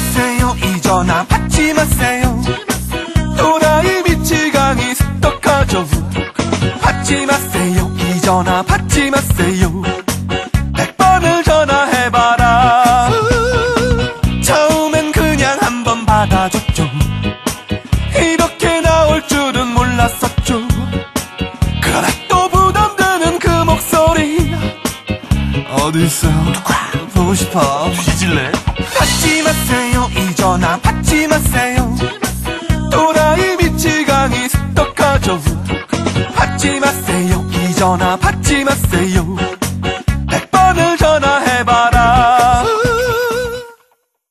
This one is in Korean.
마세요. 이 전화 받지 마세요. 또라이 미치광이 스토커죠. 받지 마세요. 이 전화 받지 마세요. 100번을 전화해봐라. 처음엔 그냥 한번 받아줬죠. 이렇게 나올 줄은 몰랐었죠. 그러나 또 부담되는 그 목소리. 어디 있어? 보고 싶어. 뒤질래? 받지 마세요. 이 전화 받지 마세요. 또라이 미치광이 스토커죠. 받지 마세요. 이 전화 받지 마세요.